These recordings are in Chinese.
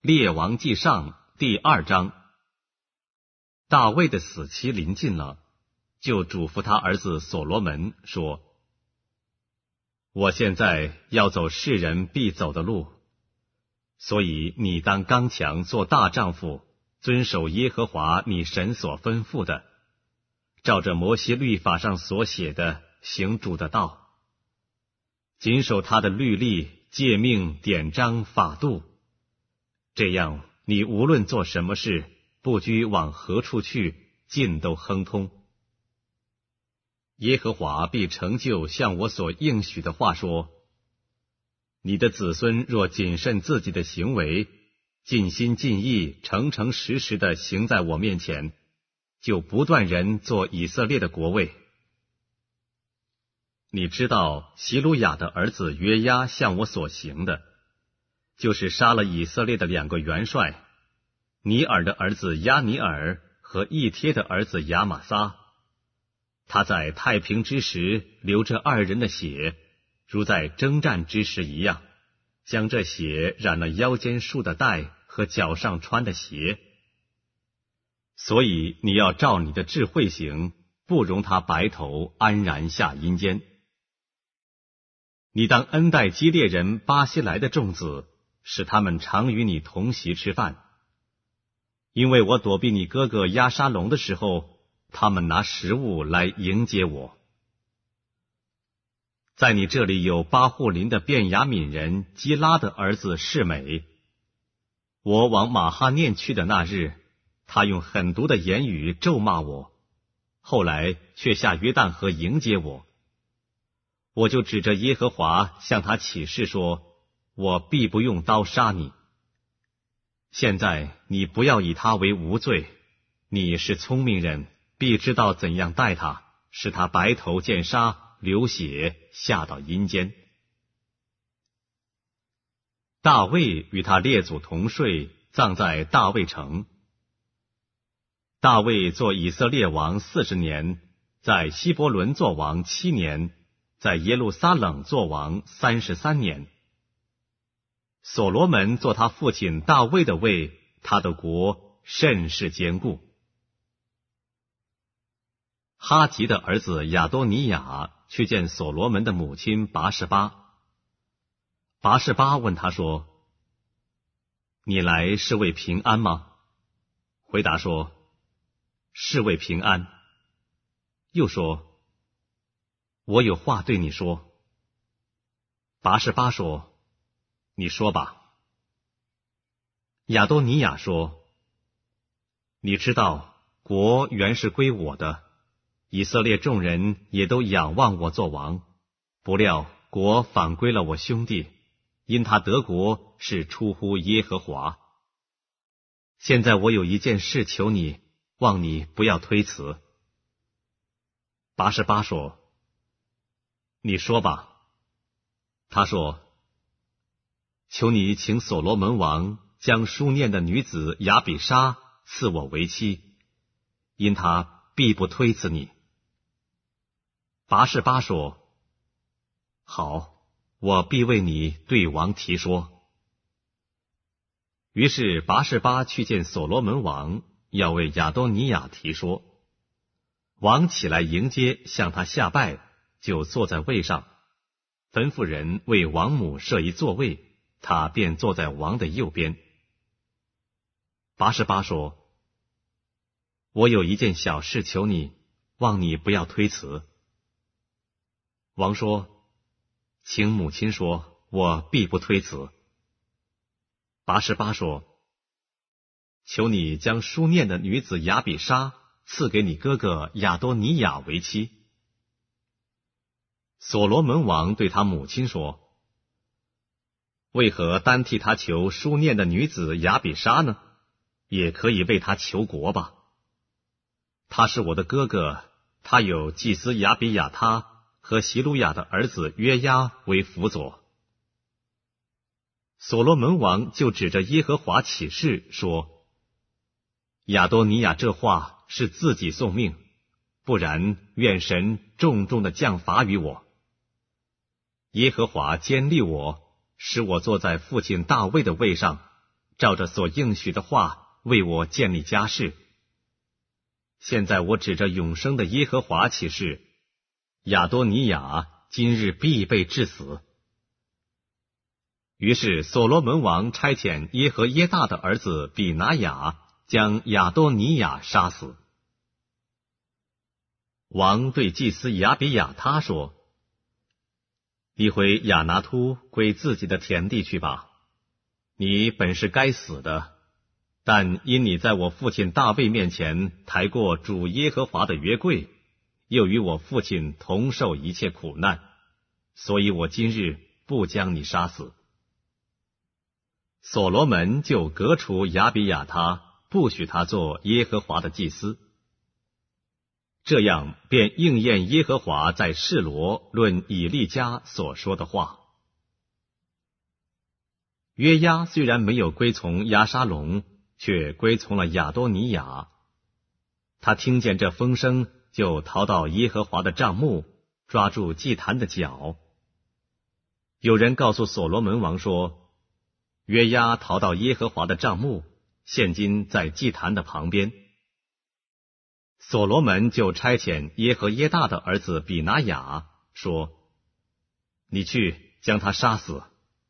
列王纪上第2章。大卫的死期临近了，就嘱咐他儿子所罗门说：我现在要走世人必走的路，所以你当刚强，做大丈夫，遵守耶和华你神所吩咐的，照着摩西律法上所写的行主的道，谨守他的律例、诫命、典章、法度。这样，你无论做什么事，不拘往何处去，尽都亨通。耶和华必成就向我所应许的话说：你的子孙若谨慎自己的行为，尽心尽意、诚诚实实的行在我面前，就不断人做以色列的国位。你知道希鲁雅的儿子约押向我所行的，就是杀了以色列的2个元帅，尼尔的儿子亚尼尔和以帖的儿子亚玛撒。他在太平之时流着2人的血，如在征战之时一样，将这血染了腰间束的带和脚上穿的鞋。所以你要照你的智慧行，不容他白头安然下阴间。你当恩待基列人巴西来的众子，使他们常与你同席吃饭。因为我躲避你哥哥押沙龙的时候，他们拿食物来迎接我。在你这里有巴户林的便雅悯人基拉的儿子示每。我往马哈念去的那日，他用狠毒的言语咒骂我，后来却下约旦河迎接我。我就指着耶和华向他起誓说，我必不用刀杀你。现在你不要以他为无罪，你是聪明人，必知道怎样待他，使他白头见杀，流血，下到阴间。大卫与他列祖同睡，葬在大卫城。大卫做以色列王40年，在希伯伦做王7年，在耶路撒冷做王33年。所罗门做他父亲大卫的位，他的国甚是坚固。哈吉的儿子亚多尼雅去见所罗门的母亲拔示巴。拔示巴问他说：你来是为平安吗？回答说：是为平安。又说：我有话对你说。拔示巴说：你说吧。亚多尼雅说：你知道国原是归我的，以色列众人也都仰望我做王，不料国反归了我兄弟，因他得国是出乎耶和华。现在我有一件事求你，望你不要推辞。拔示巴说：你说吧。他说：求你请所罗门王将书念的女子亚比莎赐我为妻，因他必不推辞你。拔示巴说：好，我必为你对王提说。于是拔示巴去见所罗门王，要为亚多尼雅提说。王起来迎接，向他下拜，就坐在位上，吩咐人为王母设一座位，他便坐在王的右边。拔示巴说：我有一件小事求你，望你不要推辞。王说：请母亲说，我必不推辞。拔示巴说：求你将书念的女子亚比莎赐给你哥哥亚多尼雅为妻。所罗门王对他母亲说：为何单替他求书念的女子亚比莎呢？也可以为他求国吧。他是我的哥哥，他有祭司亚比亚他和希鲁雅的儿子约押为辅佐。所罗门王就指着耶和华起誓说：亚多尼雅这话是自己送命，不然愿神重重的降罚于我。耶和华坚立我，使我坐在父亲大卫的位上， 照着所应许的话为我建立家室。现在我指着永生的耶和华起誓，亚多尼雅今日必被治死。”于是所罗门王差遣耶和耶大的儿子比拿雅将亚多尼雅杀死。王对祭司亚比亚他说：“你回亚拿突归自己的田地去吧，你本是该死的，但因你在我父亲大卫面前抬过主耶和华的约柜，又与我父亲同受一切苦难，所以我今日不将你杀死。”所罗门就革除亚比亚他，不许他做耶和华的祭司。这样便应验耶和华在示罗论以利家所说的话。约押虽然没有归从押沙龙，却归从了亚多尼雅。他听见这风声，就逃到耶和华的帐幕，抓住祭坛的脚。有人告诉所罗门王说，约押逃到耶和华的帐幕，现今在祭坛的旁边。所罗门就差遣耶和耶大的儿子比拿雅说：“你去将他杀死。”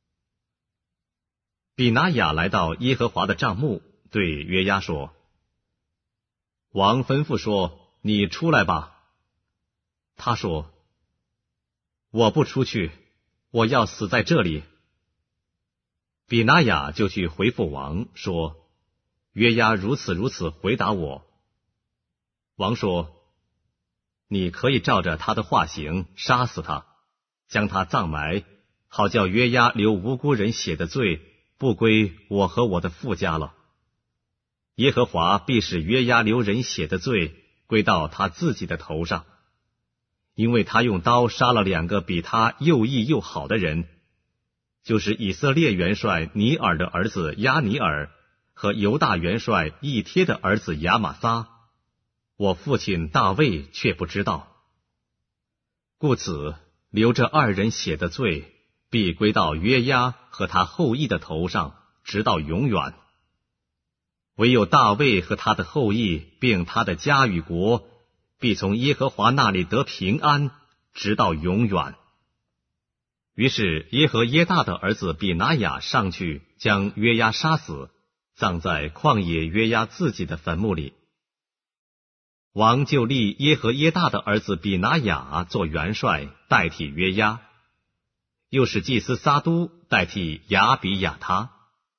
比拿雅来到耶和华的帐幕，对约押说：“王吩咐说，你出来吧。”他说：“我不出去，我要死在这里。”比拿雅就去回复王说：“约押如此如此回答我。”王说：“你可以照着他的话行，杀死他，将他葬埋，好叫约押流无辜人血的罪不归我和我的父家了。耶和华必使约押流人血的罪归到他自己的头上，因为他用刀杀了2个比他又义又好的人，就是以色列元帅尼尔的儿子亚尼尔和犹大元帅以帖的儿子亚玛撒，我父亲大卫却不知道。故此流这2人血的罪必归到约押和他后裔的头上，直到永远。唯有大卫和他的后裔并他的家与国，必从耶和华那里得平安，直到永远。于是耶和耶大的儿子比拿雅上去，将约押杀死，葬在旷野约押自己的坟墓里。王就立耶和耶大的儿子比拿雅做元帅，代替约押，又使祭司撒都代替亚比亚他。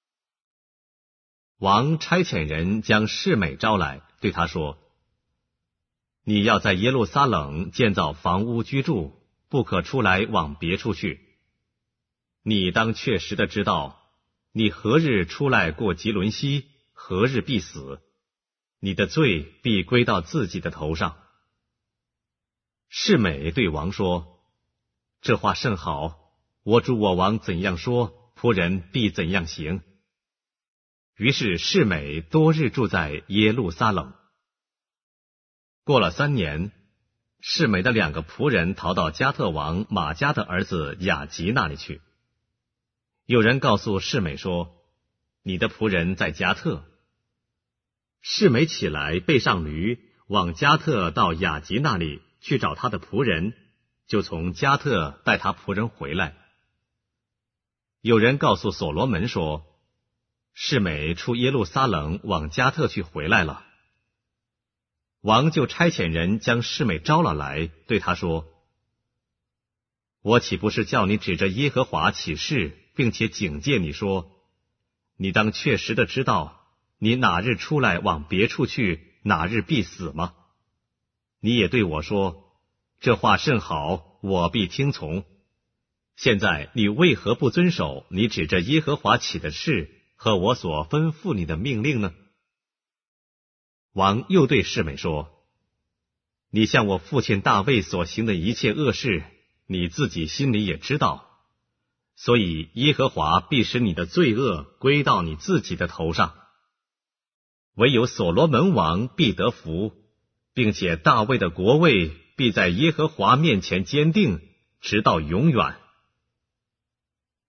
王差遣人将示每招来，对他说：“你要在耶路撒冷建造房屋居住，不可出来往别处去。你当确实的知道，你何日出来过吉伦西，何日必死，你的罪必归到自己的头上。”示每对王说：“这话甚好，我主我王怎样说，仆人必怎样行。”于是示每多日住在耶路撒冷。过了3年，示每的2个仆人逃到加特王马加的儿子雅吉那里去。有人告诉示每说：“你的仆人在加特。”示每起来，背上驴，往加特到雅吉那里去找他的仆人，就从加特带他仆人回来。有人告诉所罗门说：“示每出耶路撒冷往加特去回来了。”王就差遣人将示每招了来，对他说：“我岂不是叫你指着耶和华起誓，并且警戒你说，你当确实的知道，你哪日出来往别处去，哪日必死吗？你也对我说，这话甚好，我必听从。现在你为何不遵守你指着耶和华起的誓和我所吩咐你的命令呢？”王又对示每说：“你向我父亲大卫所行的一切恶事，你自己心里也知道，所以耶和华必使你的罪恶归到你自己的头上。唯有所罗门王必得福，并且大卫的国位必在耶和华面前坚定，直到永远。”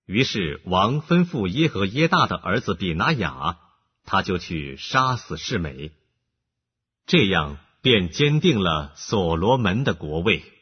于是王吩咐耶和耶大的儿子比拿雅，他就去杀死示每，这样便坚定了所罗门的国位。